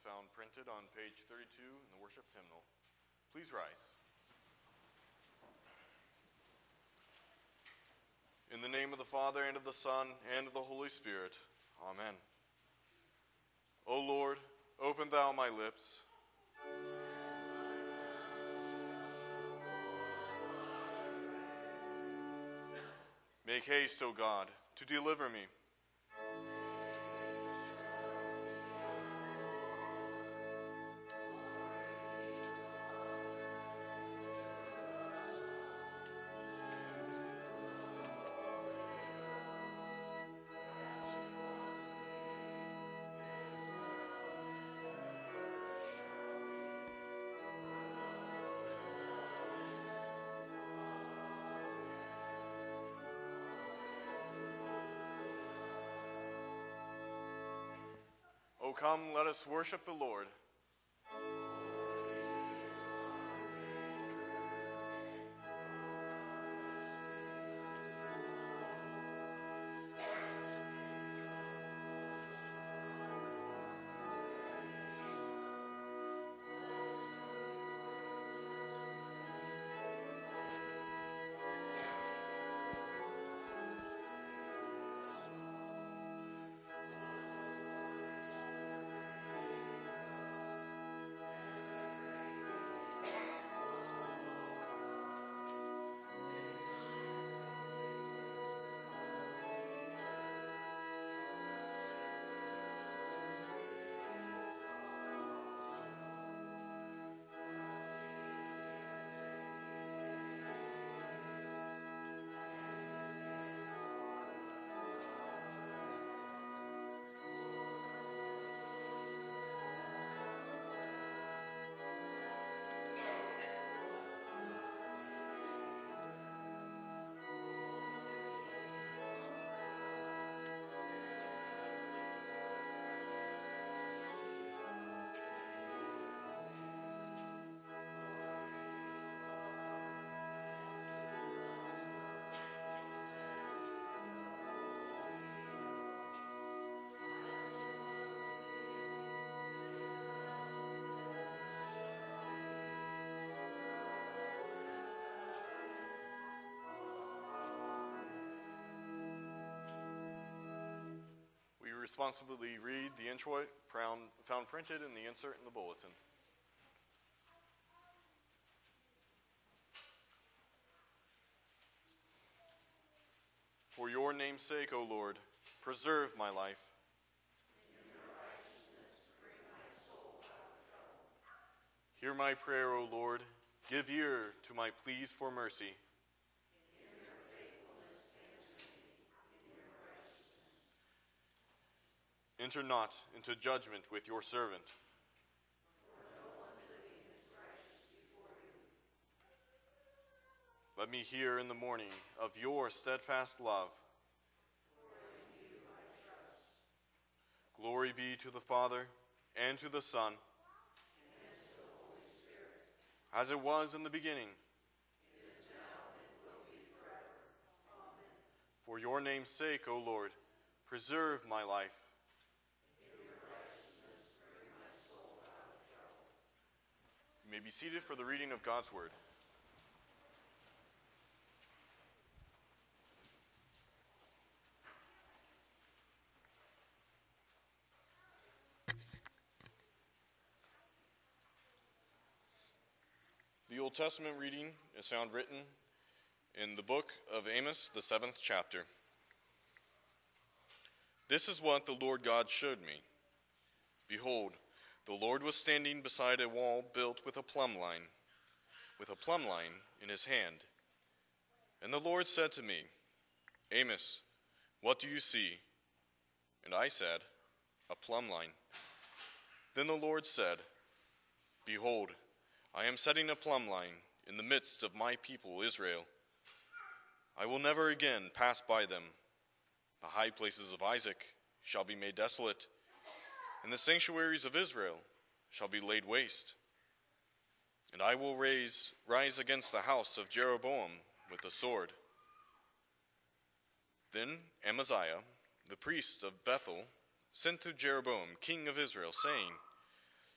found printed on page 32 in the worship hymnal. Please rise. In the name of the Father, and of the Son, and of the Holy Spirit. Amen. O Lord, open thou my lips. Make haste, O God, to deliver me. O come, let us worship the Lord. We responsibly read the introit found printed in the insert in the bulletin. For your name's sake, O Lord, preserve my life. In your righteousness, bring my soul out of trouble. Hear my prayer, O Lord. Give ear to my pleas for mercy. In your faithfulness, answer me. In your righteousness. Enter not into judgment with your servant. For no one living is righteous before you. Let me hear in the morning of your steadfast love. For in you I trust. Glory be to the Father, and to the Son, And to the Holy Spirit. as it was in the beginning. Is now and will be forever. Amen. For your name's sake, O Lord, preserve my life. In your righteousness, bring my soul out of trouble. You may be seated for the reading of God's word. The Old Testament reading is found written in the book of Amos, the 7th chapter. This is what the Lord God showed me. Behold, the Lord was standing beside a wall built with a plumb line in his hand. And the Lord said to me, Amos, what do you see? And I said, a plumb line. Then the Lord said, Behold, I am setting a plumb line in the midst of my people Israel. I will never again pass by them. The high places of Isaac shall be made desolate, and the sanctuaries of Israel shall be laid waste. And I will rise against the house of Jeroboam with the sword. Then Amaziah, the priest of Bethel, sent to Jeroboam, king of Israel, saying,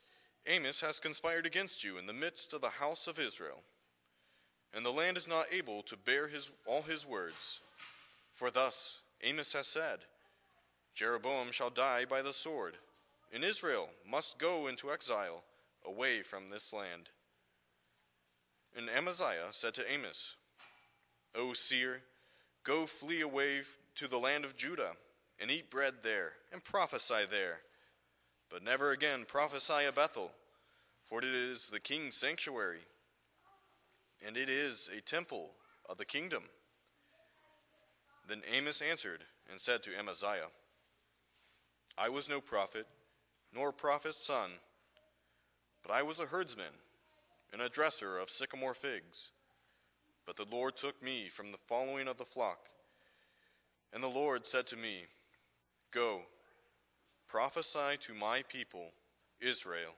Amos has conspired against you in the midst of the house of Israel, and the land is not able to bear all his words. For thus Amos has said, Jeroboam shall die by the sword, and Israel must go into exile away from this land. And Amaziah said to Amos, O seer, go flee away to the land of Judah, and eat bread there, and prophesy there. But never again prophesy at Bethel, for it is the king's sanctuary, and it is a temple of the kingdom. Then Amos answered and said to Amaziah, I was no prophet, nor a prophet's son, but I was a herdsman and a dresser of sycamore figs. But the Lord took me from the following of the flock, and the Lord said to me, Go, prophesy to my people, Israel.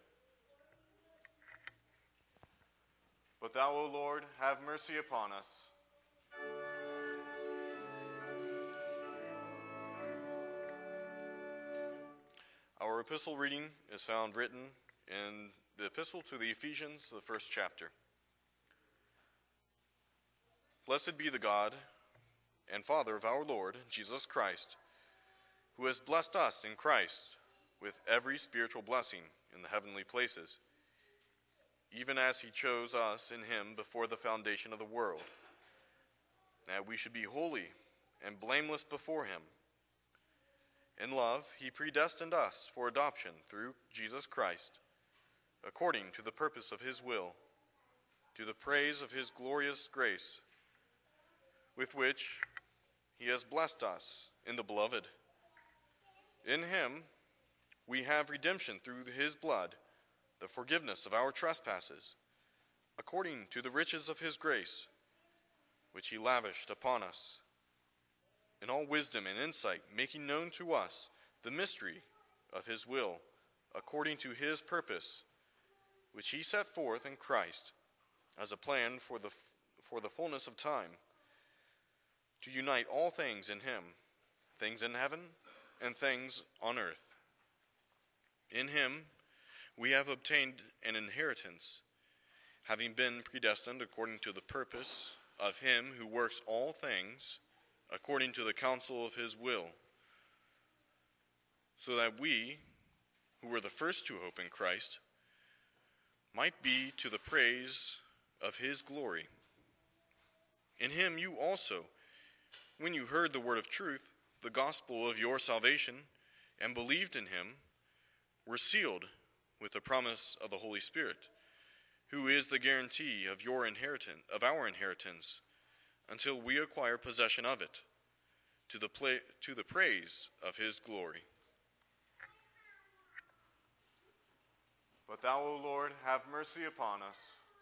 But thou, O Lord, have mercy upon us. Our epistle reading is found written in the epistle to the Ephesians, the first chapter. Blessed be the God and Father of our Lord Jesus Christ, who has blessed us in Christ with every spiritual blessing in the heavenly places, even as he chose us in him before the foundation of the world, that we should be holy and blameless before him. In love, he predestined us for adoption through Jesus Christ, according to the purpose of his will, to the praise of his glorious grace, with which he has blessed us in the beloved. In him we have redemption through his blood, the forgiveness of our trespasses, according to the riches of his grace, which he lavished upon us, in all wisdom and insight, making known to us the mystery of his will, according to his purpose, which he set forth in Christ as a plan for the fullness of time, to unite all things in him, things in heaven and things on earth. In him we have obtained an inheritance, having been predestined according to the purpose of him who works all things according to the counsel of his will, so that we, who were the first to hope in Christ, might be to the praise of his glory. In him you also, when you heard the word of truth, the gospel of your salvation, and believed in him, were sealed with the promise of the Holy Spirit, who is the guarantee of our inheritance, until we acquire possession of it, to the praise of his glory. But thou, O Lord, have mercy upon us.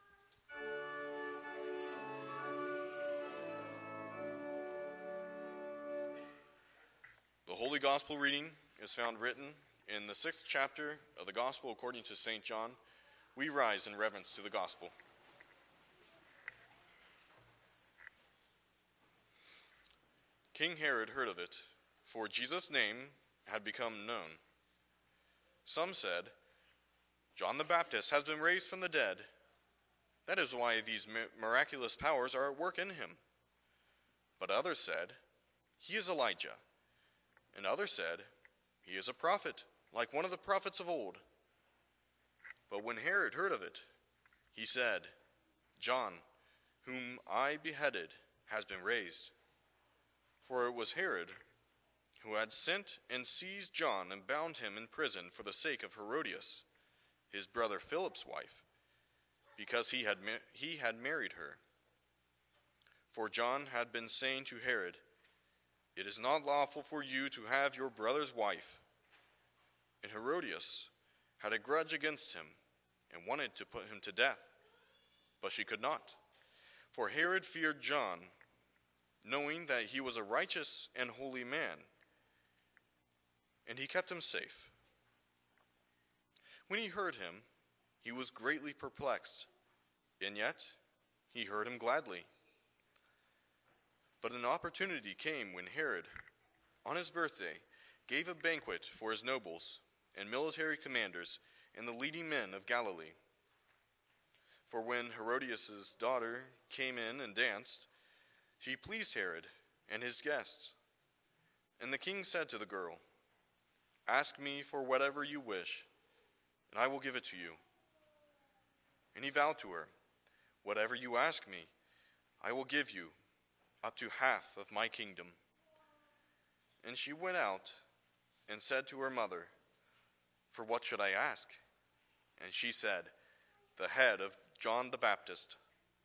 The Holy Gospel reading is found written in the 6th chapter of the Gospel according to St. John. We rise in reverence to the Gospel. King Herod heard of it, for Jesus' name had become known. Some said, John the Baptist has been raised from the dead. That is why these miraculous powers are at work in him. But others said, he is Elijah. And others said, he is a prophet, like one of the prophets of old. But when Herod heard of it, he said, John, whom I beheaded, has been raised. For it was Herod who had sent and seized John and bound him in prison for the sake of Herodias, his brother Philip's wife, because he had married her. For John had been saying to Herod, it is not lawful for you to have your brother's wife. And Herodias had a grudge against him and wanted to put him to death, but she could not. For Herod feared John, knowing that he was a righteous and holy man, and he kept him safe. When he heard him, he was greatly perplexed, and yet he heard him gladly. But an opportunity came when Herod, on his birthday, gave a banquet for his nobles and military commanders and the leading men of Galilee. For when Herodias' daughter came in and danced, she pleased Herod and his guests. And the king said to the girl, "Ask me for whatever you wish, and I will give it to you." And he vowed to her, "Whatever you ask me, I will give you, up to half of my kingdom." And she went out and said to her mother, "For what should I ask?" And she said, "The head of John the Baptist."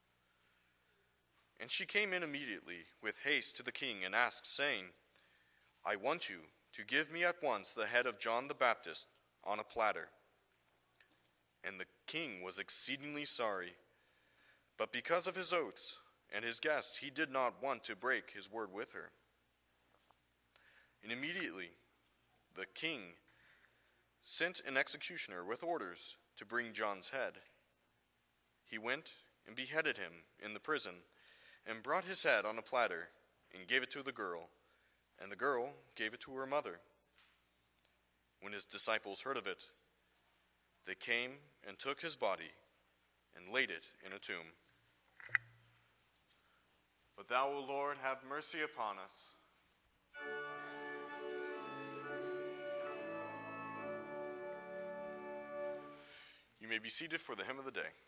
And she came in immediately with haste to the king and asked, saying, "I want you to give me at once the head of John the Baptist on a platter." And the king was exceedingly sorry, but because of his oaths and his guests, he did not want to break his word with her. And immediately the king sent an executioner with orders to bring John's head. He went and beheaded him in the prison, and brought his head on a platter, and gave it to the girl, and the girl gave it to her mother. When his disciples heard of it, they came and took his body, and laid it in a tomb. But thou, O Lord, have mercy upon us. You may be seated for the hymn of the day.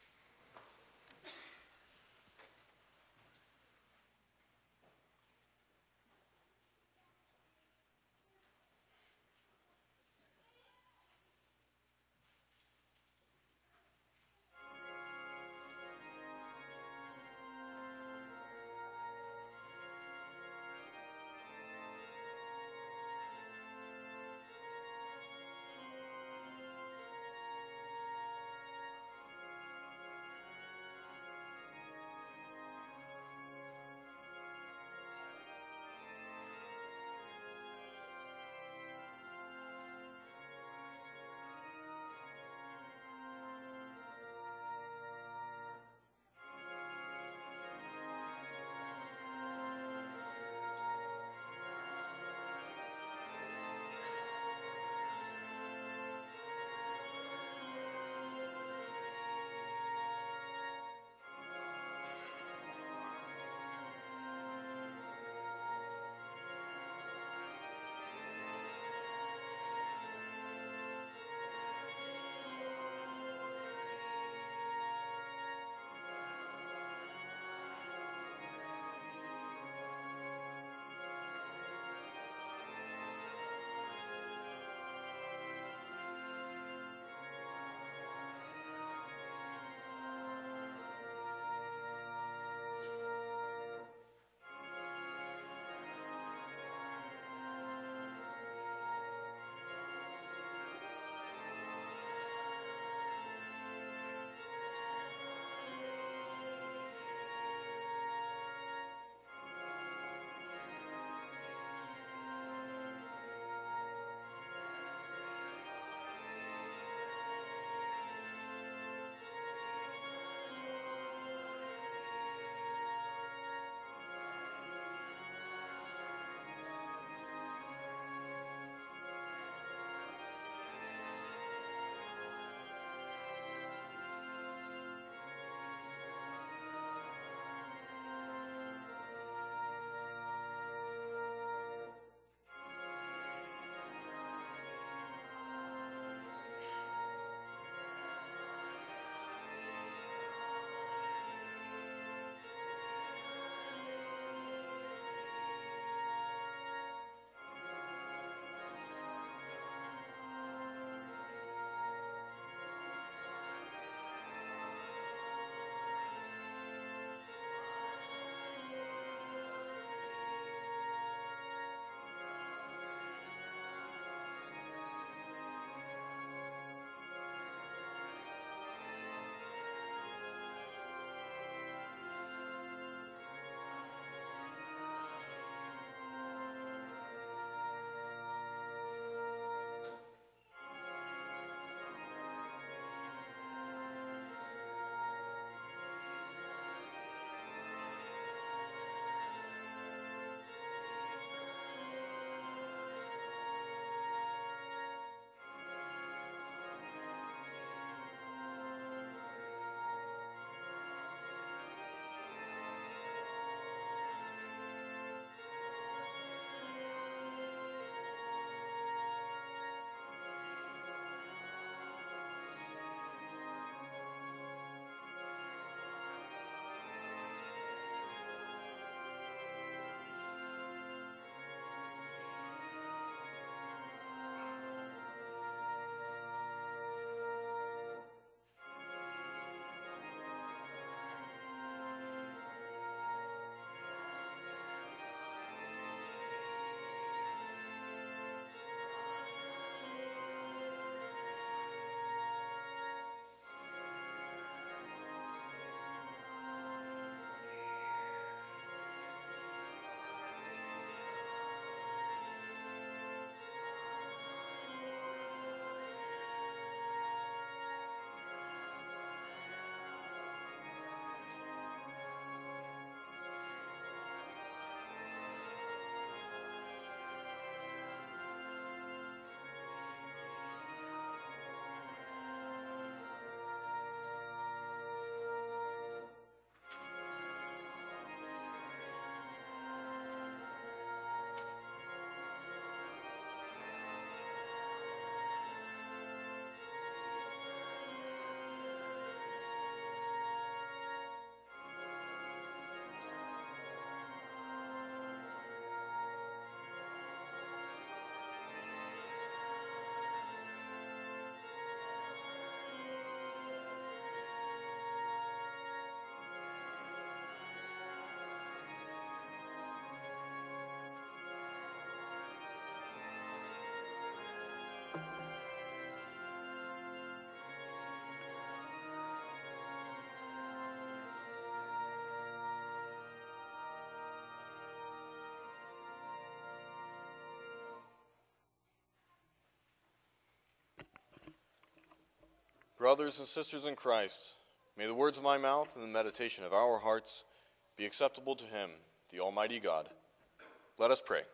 Brothers and sisters in Christ, may the words of my mouth and the meditation of our hearts be acceptable to him, the Almighty God. Let us pray.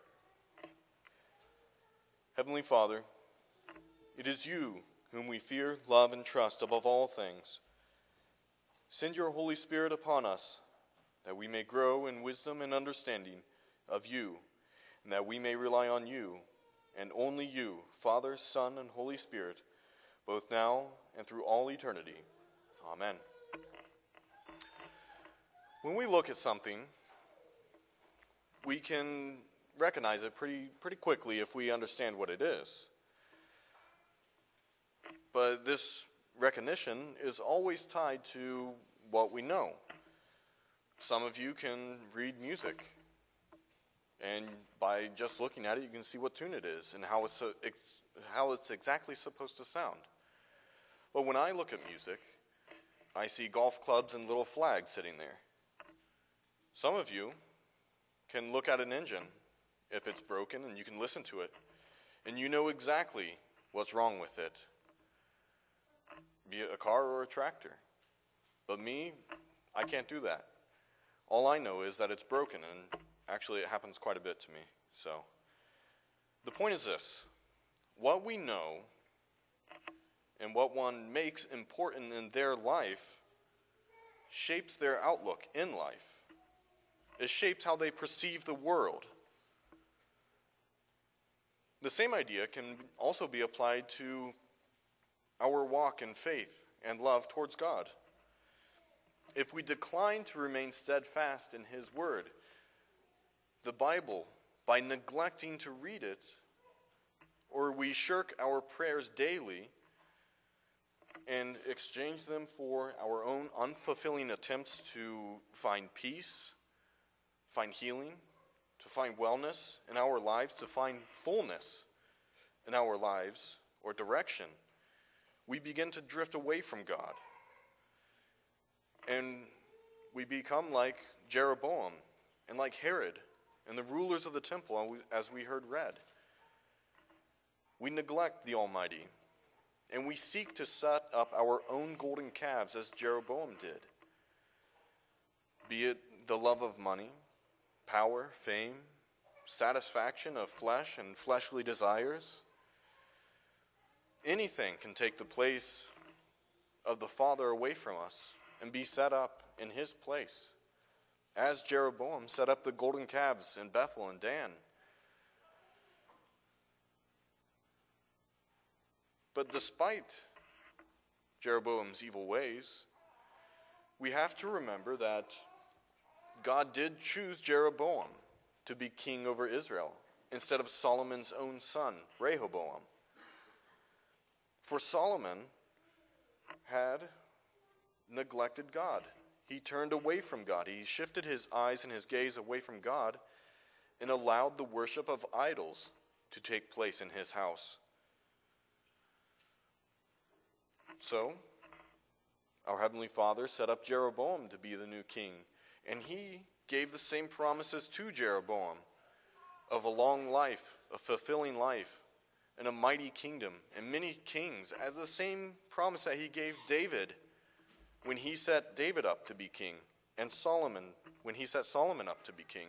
Heavenly Father, it is you whom we fear, love, and trust above all things. Send your Holy Spirit upon us, that we may grow in wisdom and understanding of you, and that we may rely on you, and only you, Father, Son, and Holy Spirit, both now and through all eternity. Amen. When we look at something, we can recognize it pretty quickly if we understand what it is. But this recognition is always tied to what we know. Some of you can read music, and by just looking at it, you can see what tune it is and how it's exactly supposed to sound. But when I look at music, I see golf clubs and little flags sitting there. Some of you can look at an engine if it's broken, and you can listen to it, and you know exactly what's wrong with it, be it a car or a tractor. But me, I can't do that. All I know is that it's broken, and actually it happens quite a bit to me. So the point is this: what we know and what one makes important in their life shapes their outlook in life. It shapes how they perceive the world. The same idea can also be applied to our walk in faith and love towards God. If we decline to remain steadfast in His Word, the Bible, by neglecting to read it, or we shirk our prayers daily and exchange them for our own unfulfilling attempts to find peace, find healing, to find wellness in our lives, to find fullness in our lives or direction, we begin to drift away from God. And we become like Jeroboam and like Herod and the rulers of the temple, as we heard read. We neglect the Almighty, and we seek to set up our own golden calves as Jeroboam did. Be it the love of money, power, fame, satisfaction of flesh and fleshly desires. Anything can take the place of the Father away from us and be set up in His place, as Jeroboam set up the golden calves in Bethel and Dan. But despite Jeroboam's evil ways, we have to remember that God did choose Jeroboam to be king over Israel instead of Solomon's own son, Rehoboam. For Solomon had neglected God. He turned away from God. He shifted his eyes and his gaze away from God and allowed the worship of idols to take place in his house. So, our Heavenly Father set up Jeroboam to be the new king, and He gave the same promises to Jeroboam of a long life, a fulfilling life, and a mighty kingdom, and many kings, as the same promise that He gave David when He set David up to be king, and Solomon when He set Solomon up to be king.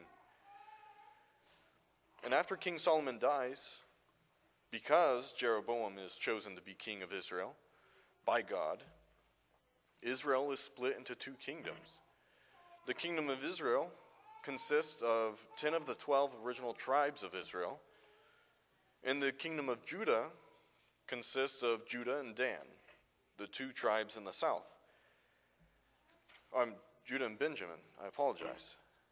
And after King Solomon dies, because Jeroboam is chosen to be king of Israel by God, Israel is split into two kingdoms. The kingdom of Israel consists of 10 of the 12 original tribes of Israel, and the kingdom of Judah consists of Judah and Dan, the two tribes in the south. Judah and Benjamin, I apologize.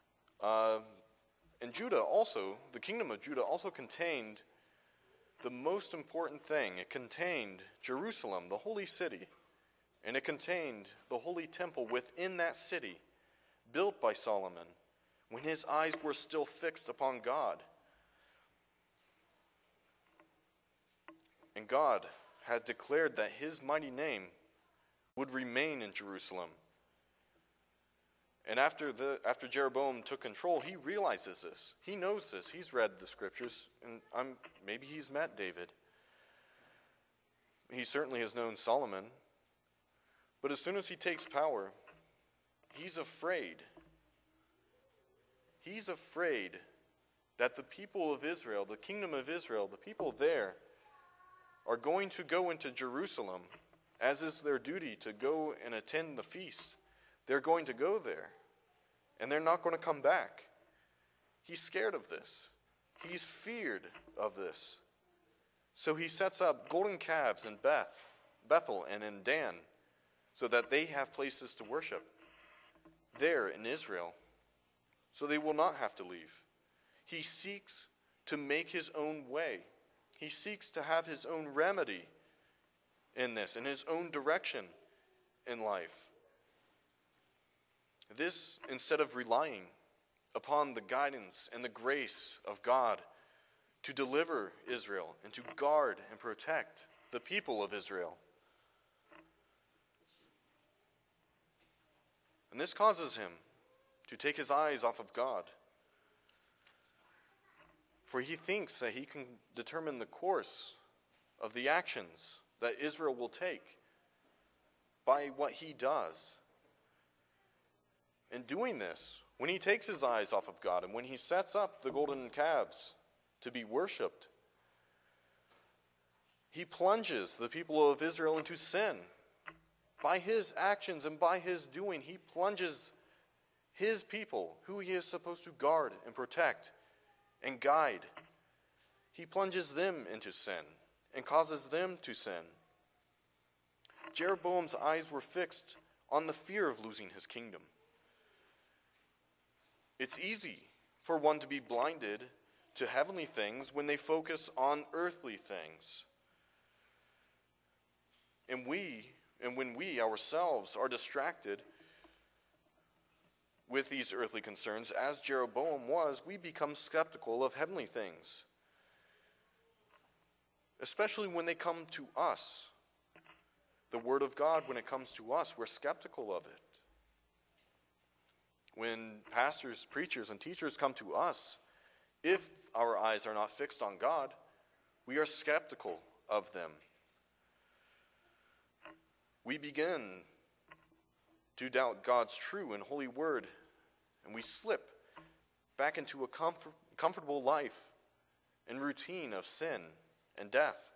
And Judah also, the kingdom of Judah also contained the most important thing. It contained Jerusalem, the holy city, and it contained the holy temple within that city, built by Solomon, when his eyes were still fixed upon God. And God had declared that His mighty name would remain in Jerusalem. And after Jeroboam took control, he realizes this. He knows this. He's read the scriptures, and maybe he's met David. He certainly has known Solomon, But as soon as he takes power, he's afraid. He's afraid that the people of Israel, the kingdom of Israel, the people there, are going to go into Jerusalem, as is their duty to go and attend the feast. They're going to go there, and they're not going to come back. He's scared of this. He's feared of this. So he sets up golden calves in Bethel and in Dan, so that they have places to worship there in Israel, so they will not have to leave. He seeks to make his own way. He seeks to have his own remedy in this, in his own direction in life. This, instead of relying upon the guidance and the grace of God to deliver Israel and to guard and protect the people of Israel. And this causes him to take his eyes off of God. For he thinks that he can determine the course of the actions that Israel will take by what he does. In doing this, when he takes his eyes off of God and when he sets up the golden calves to be worshipped, he plunges the people of Israel into sin. By his actions and by his doing, he plunges his people, who he is supposed to guard and protect and guide. He plunges them into sin and causes them to sin. Jeroboam's eyes were fixed on the fear of losing his kingdom. It's easy for one to be blinded to heavenly things when they focus on earthly things. And when we ourselves are distracted with these earthly concerns, as Jeroboam was, we become skeptical of heavenly things. Especially when they come to us. The Word of God, when it comes to us, we're skeptical of it. When pastors, preachers, and teachers come to us, if our eyes are not fixed on God, we are skeptical of them. We begin to doubt God's true and holy word, and we slip back into a comfortable life and routine of sin and death.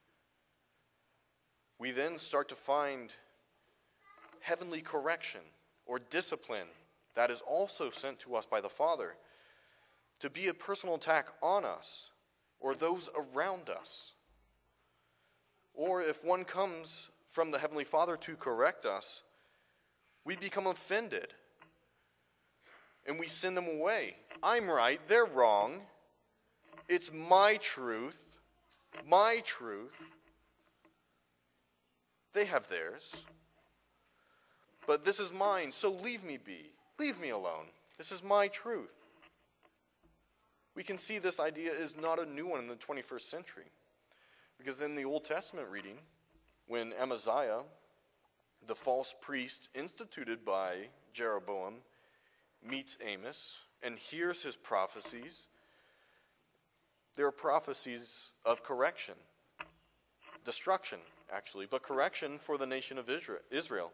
We then start to find heavenly correction or discipline that is also sent to us by the Father to be a personal attack on us or those around us. Or if one comes from the Heavenly Father to correct us, we become offended and we send them away. I'm right, they're wrong. It's my truth. My truth. They have theirs. But this is mine, so leave me be. Leave me alone. This is my truth. We can see this idea is not a new one in the 21st century. Because in the Old Testament reading, when Amaziah, the false priest instituted by Jeroboam, meets Amos and hears his prophecies, there are prophecies of correction. Destruction, actually, but correction for the nation of Israel.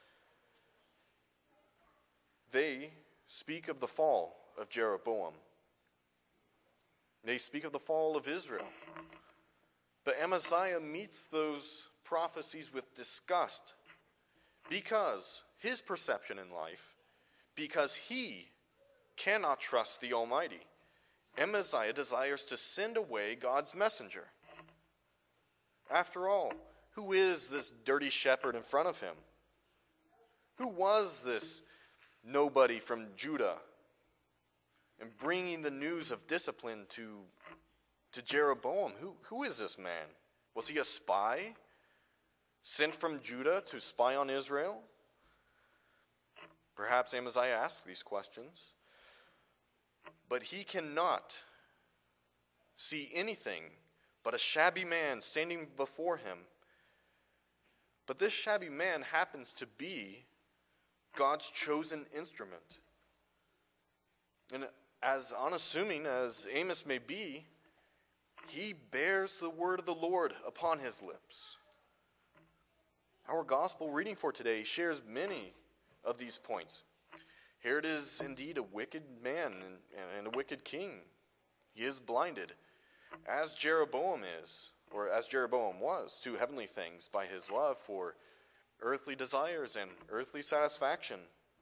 They speak of the fall of Jeroboam. They speak of the fall of Israel. But Amaziah meets those prophecies with disgust because his perception in life, because he cannot trust the Almighty. Amaziah desires to send away God's messenger. After all, who is this dirty shepherd in front of him? Who was this nobody from Judah and bringing the news of discipline to Jeroboam? Who is this man? Was he a spy sent from Judah to spy on Israel? Perhaps Amaziah asked these questions, but he cannot see anything but a shabby man standing before him. But this shabby man happens to be God's chosen instrument. And as unassuming as Amos may be, he bears the word of the Lord upon his lips. Our gospel reading for today shares many of these points. Herod is indeed a wicked man and a wicked king. He is blinded, as Jeroboam is, or as Jeroboam was, to heavenly things by his love for earthly desires and earthly satisfaction.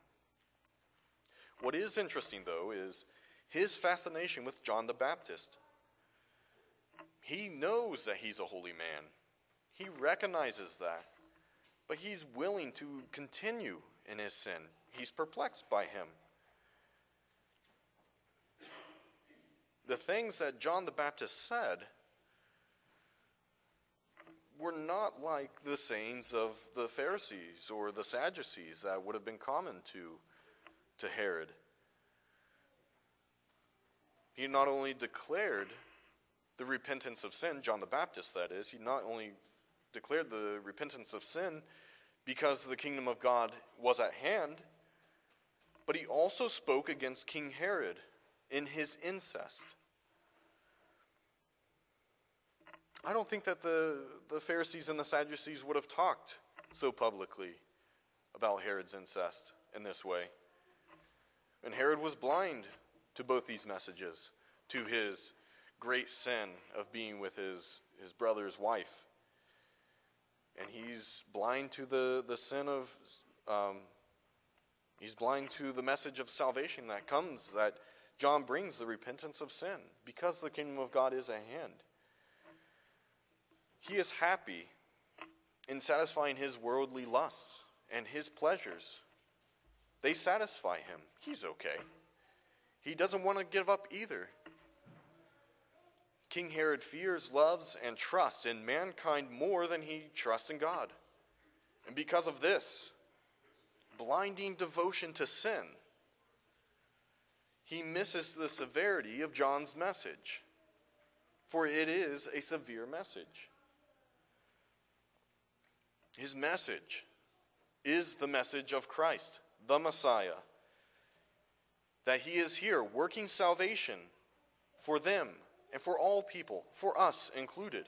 What is interesting, though, is his fascination with John the Baptist. He knows that he's a holy man. He recognizes that. But he's willing to continue in his sin. He's perplexed by him. The things that John the Baptist said were not like the sayings of the Pharisees or the Sadducees that would have been common to Herod. He not only declared the repentance of sin, John the Baptist that is, he not only declared the repentance of sin because the kingdom of God was at hand, but he also spoke against King Herod in his incest. I don't think that the Pharisees and the Sadducees would have talked so publicly about Herod's incest in this way. And Herod was blind to both these messages, to his great sin of being with his brother's wife. And he's blind to the sin of, he's blind to the message of salvation that comes, that John brings, the repentance of sin, because the kingdom of God is at hand. He is happy in satisfying his worldly lusts and his pleasures. They satisfy him. He's okay. He doesn't want to give up either. King Herod fears, loves, and trusts in mankind more than he trusts in God. And because of this blinding devotion to sin, he misses the severity of John's message, for it is a severe message. His message is the message of Christ, the Messiah, that he is here working salvation for them and for all people, for us included,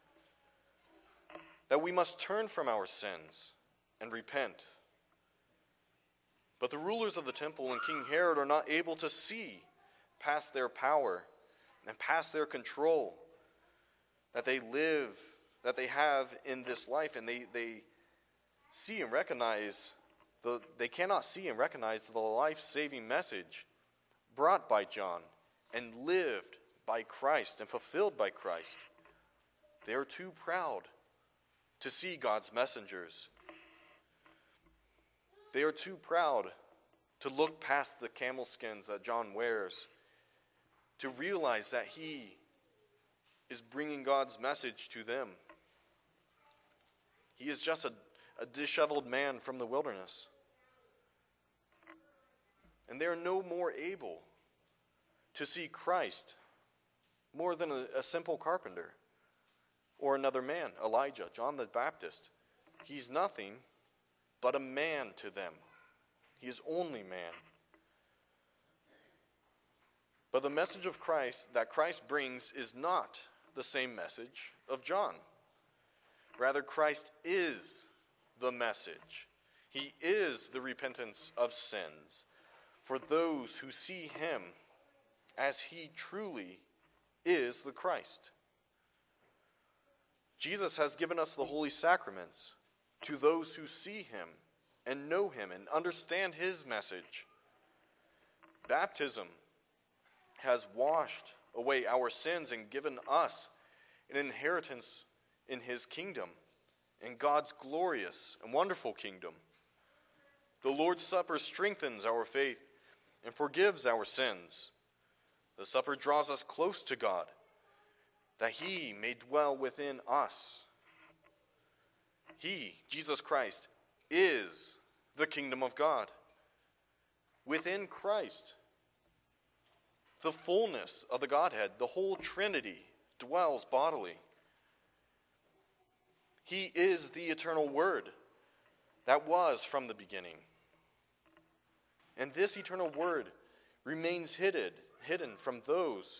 that we must turn from our sins and repent. But the rulers of the temple and King Herod are not able to see past their power and past their control that they have in this life, and they see and recognize they cannot see and recognize the life-saving message brought by John and lived by Christ and fulfilled by Christ. They are too proud to see God's messengers. They are too proud to look past the camel skins that John wears, to realize that he is bringing God's message to them. He is just a disheveled man from the wilderness. And they are no more able to see Christ more than a simple carpenter or another man, Elijah, John the Baptist. He's nothing but a man to them. He is only man. But the message of Christ that Christ brings is not the same message of John. Rather, Christ is the message. He is the repentance of sins for those who see him as he truly is the Christ. Jesus has given us the holy sacraments to those who see him and know him and understand his message. Baptism has washed away our sins and given us an inheritance in his kingdom, in God's glorious and wonderful kingdom. The Lord's Supper strengthens our faith and forgives our sins. The supper draws us close to God, that he may dwell within us. He, Jesus Christ, is the kingdom of God. Within Christ, the fullness of the Godhead, the whole Trinity, dwells bodily. He is the eternal Word that was from the beginning. And this eternal Word remains hidden from those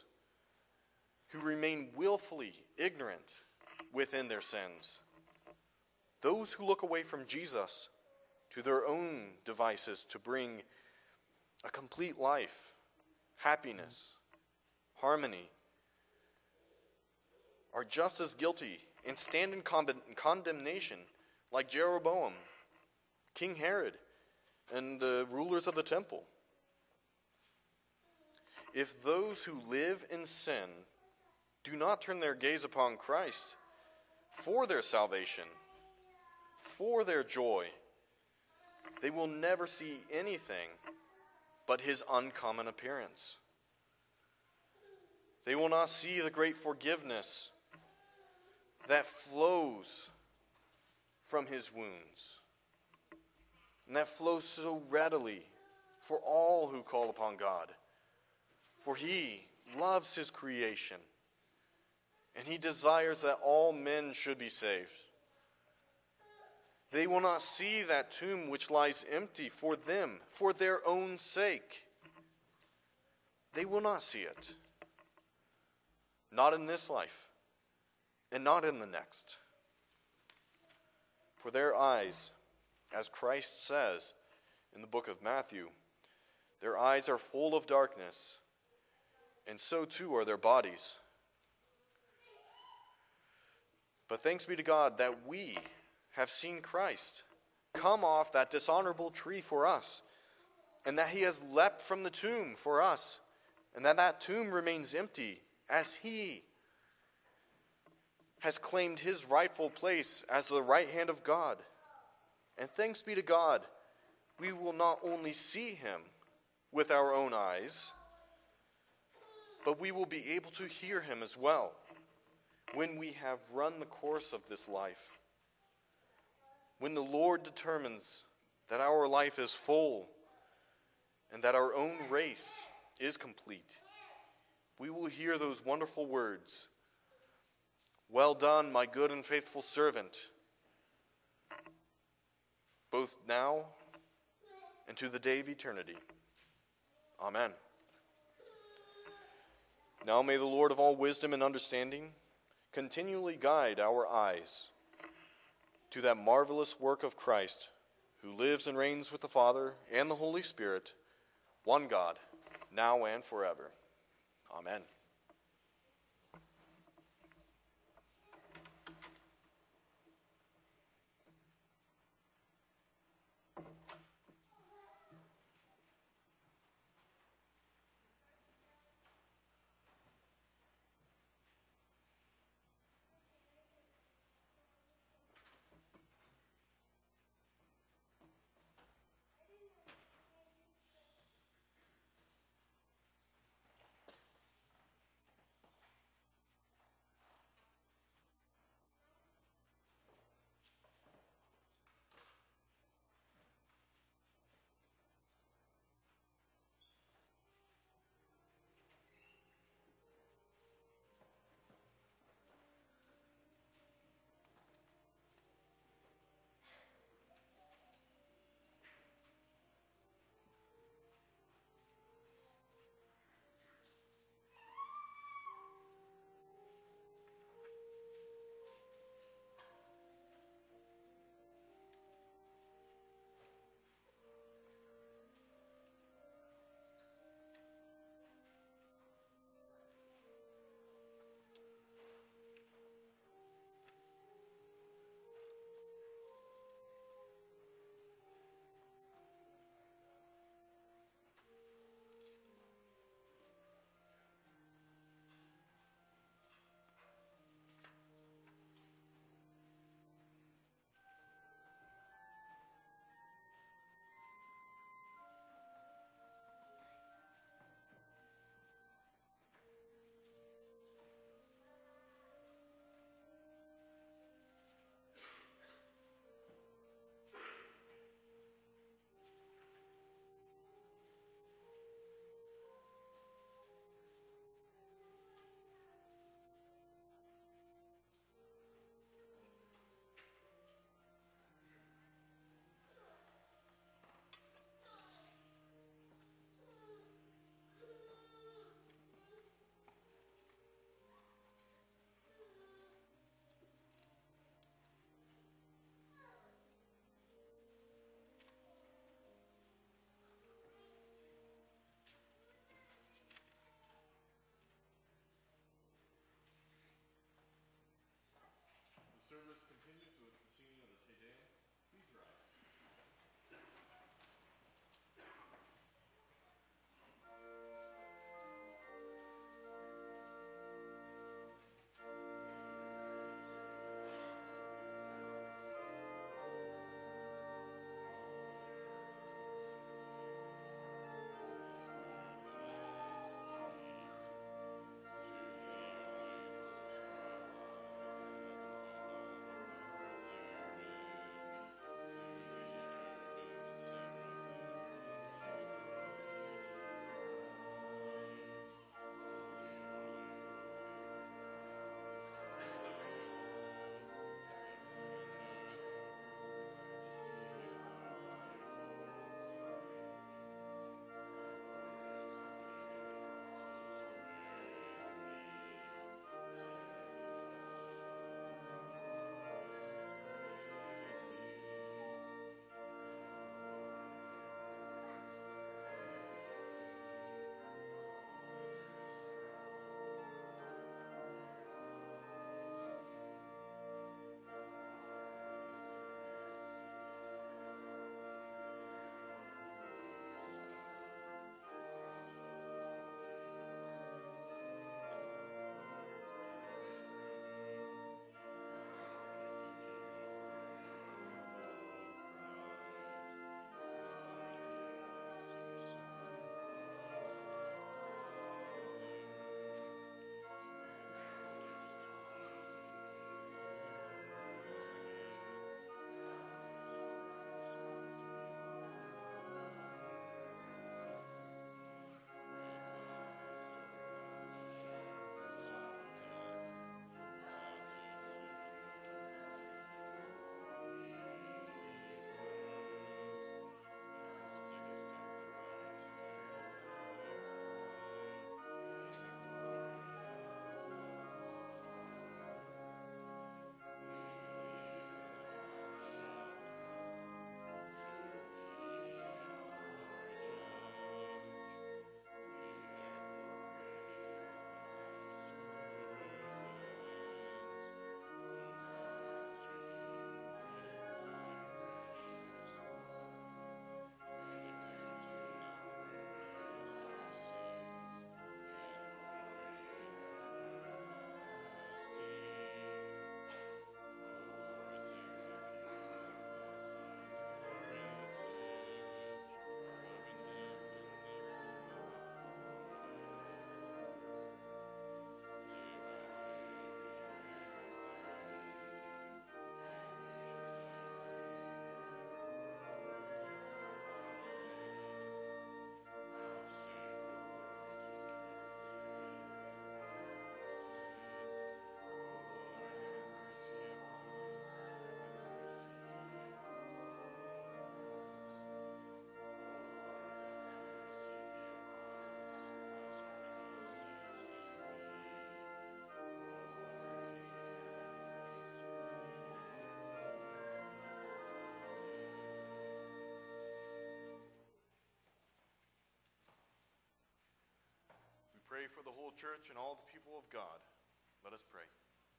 who remain willfully ignorant within their sins. those who look away from Jesus to their own devices to bring a complete life, happiness, harmony, are just as guilty and stand in condemnation like Jeroboam, King Herod, and the rulers of the temple. If those who live in sin do not turn their gaze upon Christ for their salvation, for their joy, they will never see anything but his uncommon appearance. They will not see the great forgiveness that flows from his wounds, and that flows so readily for all who call upon God. For he loves his creation, and he desires that all men should be saved. They will not see that tomb which lies empty for them, for their own sake. They will not see it. Not in this life, and not in the next. For their eyes, as Christ says in the book of Matthew, their eyes are full of darkness, and so too are their bodies. But thanks be to God that we have seen Christ come off that dishonorable tree for us, and that he has leapt from the tomb for us, and that tomb remains empty as he has claimed his rightful place as the right hand of God. And thanks be to God, we will not only see him with our own eyes, but we will be able to hear him as well when we have run the course of this life. When the Lord determines that our life is full and that our own race is complete, we will hear those wonderful words, "Well done, my good and faithful servant," both now and to the day of eternity. Amen. Now may the Lord of all wisdom and understanding continually guide our eyes to that marvelous work of Christ, who lives and reigns with the Father and the Holy Spirit, one God, now and forever. Amen. pray for the whole church and all the people of God. Let us pray.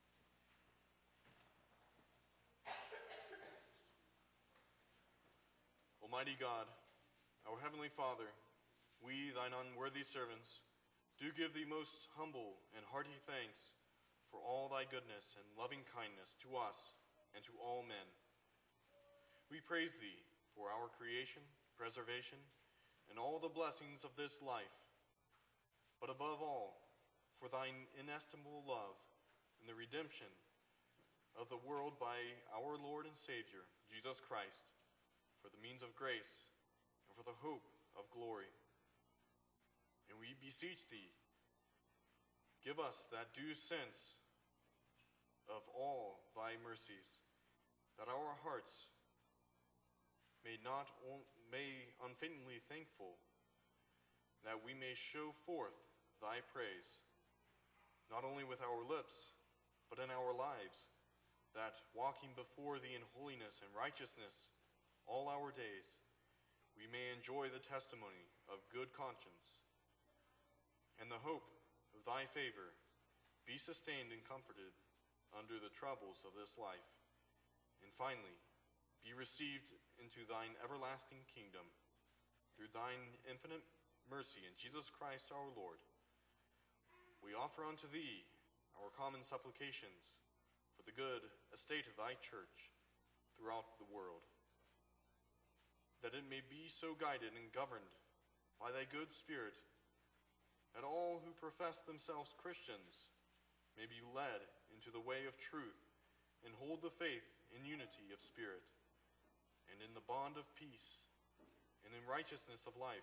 Almighty God, our Heavenly Father, we, thine unworthy servants, do give thee most humble and hearty thanks for all thy goodness and loving kindness to us and to all men. We praise thee for our creation, preservation, and all the blessings of this life, but above all, for thine inestimable love and the redemption of the world by our Lord and Savior, Jesus Christ, for the means of grace and for the hope of glory. And we beseech thee, give us that due sense of all thy mercies, that our hearts may unfeignedly thankful, that we may show forth thy praise, not only with our lips, but in our lives, that walking before thee in holiness and righteousness all our days, we may enjoy the testimony of good conscience, and the hope of thy favor be sustained and comforted under the troubles of this life, and finally be received into thine everlasting kingdom through thine infinite mercy in Jesus Christ our Lord. We offer unto thee our common supplications for the good estate of thy church throughout the world, that it may be so guided and governed by thy good Spirit, that all who profess themselves Christians may be led into the way of truth and hold the faith in unity of spirit and in the bond of peace and in righteousness of life.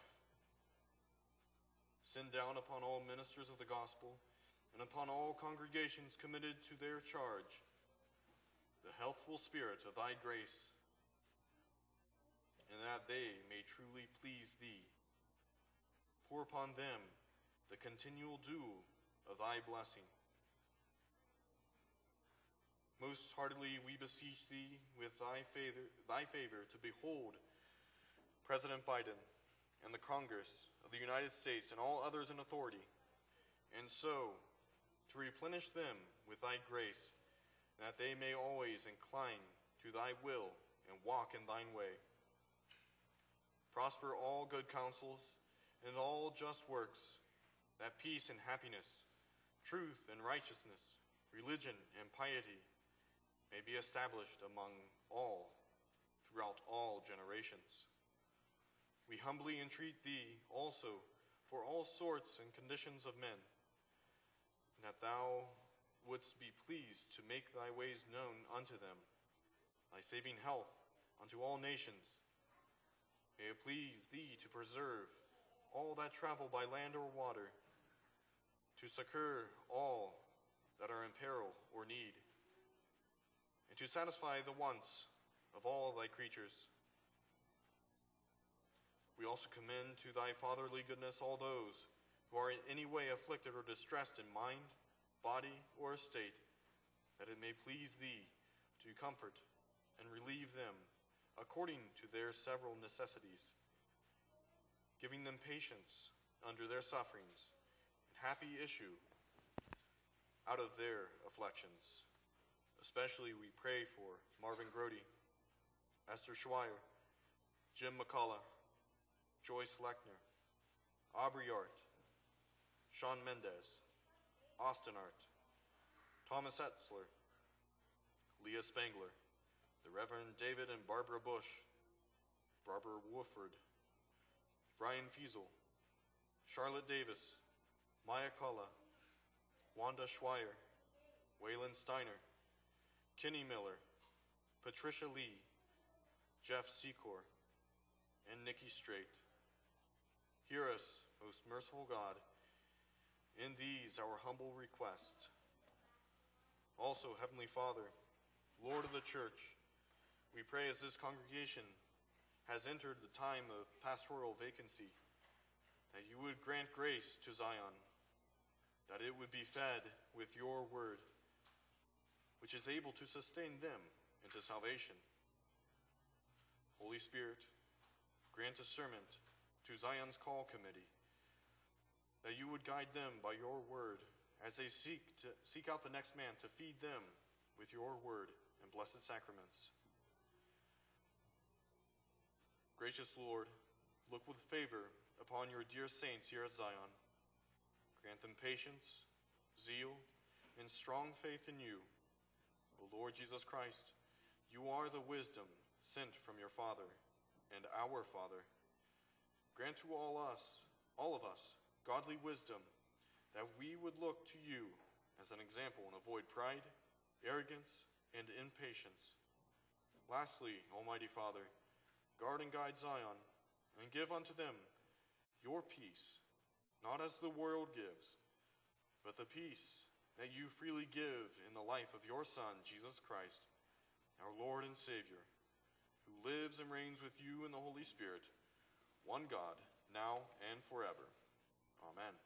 Send down upon all ministers of the gospel and upon all congregations committed to their charge the healthful spirit of thy grace, and that they may truly please thee. Pour upon them the continual dew of thy blessing. Most heartily we beseech thee with thy favor to behold President Biden and the Congress of the United States and all others in authority, and so to replenish them with thy grace, that they may always incline to thy will and walk in thine way. Prosper all good counsels and all just works, that peace and happiness, truth and righteousness, religion and piety may be established among all throughout all generations. We humbly entreat thee also for all sorts and conditions of men, and that thou wouldst be pleased to make thy ways known unto them, thy saving health unto all nations. May it please thee to preserve all that travel by land or water, to succor all that are in peril or need, and to satisfy the wants of all thy creatures. We also commend to thy fatherly goodness all those who are in any way afflicted or distressed in mind, body, or estate, that it may please thee to comfort and relieve them according to their several necessities, giving them patience under their sufferings and happy issue out of their afflictions. Especially we pray for Marvin Grody, Esther Schweier, Jim McCullough, Joyce Lechner, Aubrey Art, Sean Mendez, Austin Art, Thomas Etzler, Leah Spangler, the Reverend David and Barbara Bush, Barbara Wooford, Brian Fiesel, Charlotte Davis, Maya Culla, Wanda Schweier, Waylon Steiner, Kenny Miller, Patricia Lee, Jeff Secor, and Nikki Strait. Hear us, most merciful God, in these our humble request. Also, Heavenly Father, Lord of the Church, we pray as this congregation has entered the time of pastoral vacancy, that you would grant grace to Zion, that it would be fed with your word, which is able to sustain them into salvation. Holy Spirit, grant discernment to Zion's Call Committee, that you would guide them by your word as they seek out the next man to feed them with your word and blessed sacraments. Gracious Lord, look with favor upon your dear saints here at Zion. Grant them patience, zeal, and strong faith in you. O Lord Jesus Christ, you are the wisdom sent from your Father and our Father. Grant to all of us, godly wisdom, that we would look to you as an example and avoid pride, arrogance, and impatience. Lastly, Almighty Father, guard and guide Zion, and give unto them your peace, not as the world gives, but the peace that you freely give in the life of your Son, Jesus Christ, our Lord and Savior, who lives and reigns with you in the Holy Spirit, one God, now and forever. Amen.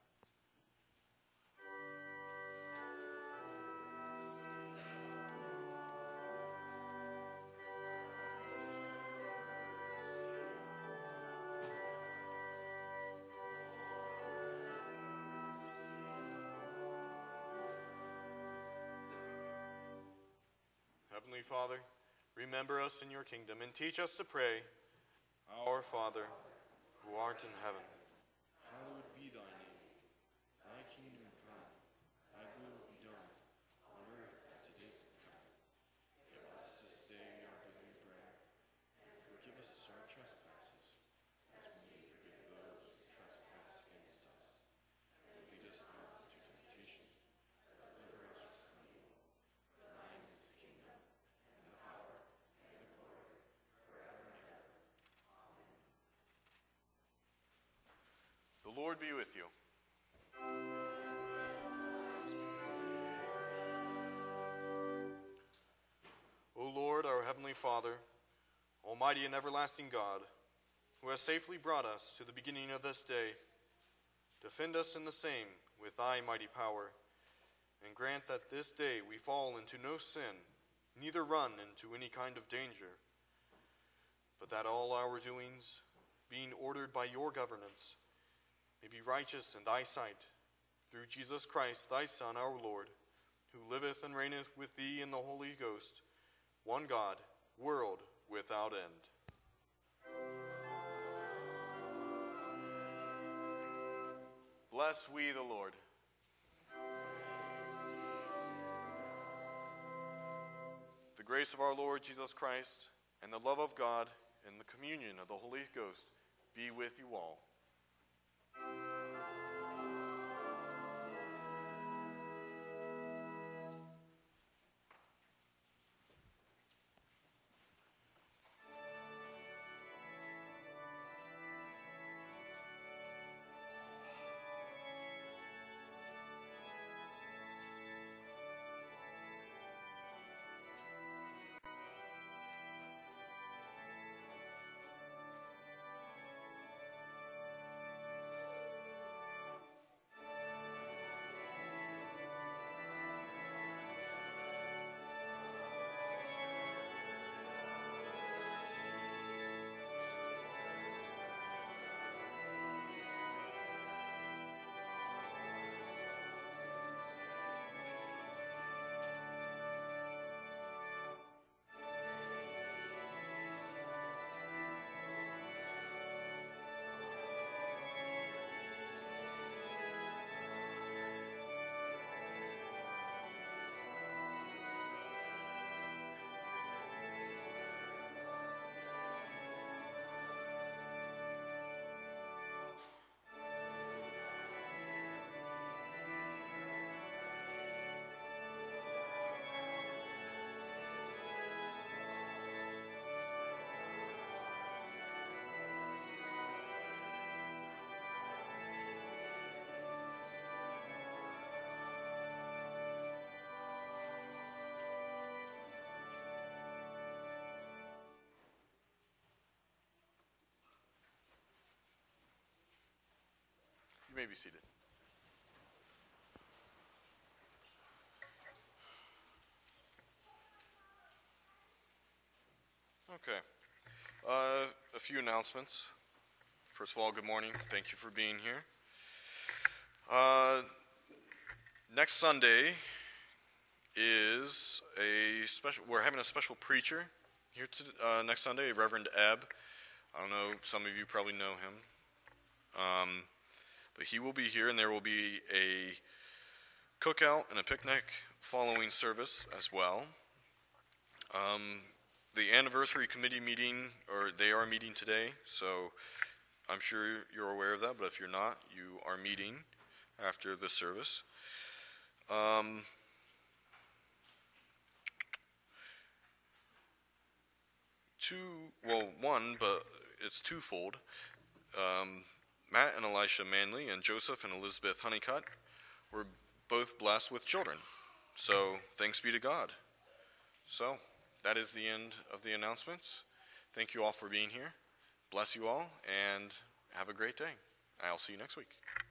Heavenly Father, remember us in your kingdom and teach us to pray. Our Father, who art in heaven, hallowed be thy name. Thy kingdom come, thy will be done, on earth as it is in heaven. Give us this day our daily bread, and forgive us our trespasses, as we forgive those who trespass against us. And lead us not into temptation, but deliver us from evil. For thine is the kingdom, and the power, and the glory, forever and ever. Amen. the Lord be with you. O Lord, our heavenly Father, almighty and everlasting God, who has safely brought us to the beginning of this day, defend us in the same with thy mighty power, and grant that this day we fall into no sin, neither run into any kind of danger, but that all our doings, being ordered by your governance, may be righteous in thy sight, through Jesus Christ, thy Son, our Lord, who liveth and reigneth with thee in the Holy Ghost, one God, world without end. Bless we the Lord. The grace of our Lord Jesus Christ, and the love of God, and the communion of the Holy Ghost be with you all. You may be seated. Okay. A few announcements. First of all, good morning. Thank you for being here. Next Sunday is a special. We're having a special preacher here next Sunday, Reverend Ebb. I don't know. Some of you probably know him, but he will be here, and there will be a cookout and a picnic following service as well. The anniversary committee meeting, or they are meeting today, so I'm sure you're aware of that, but if you're not, you are meeting after the service. One, but it's twofold. Matt and Elisha Manley and Joseph and Elizabeth Honeycutt were both blessed with children. So thanks be to God. So that is the end of the announcements. Thank you all for being here. Bless you all, and have a great day. I'll see you next week.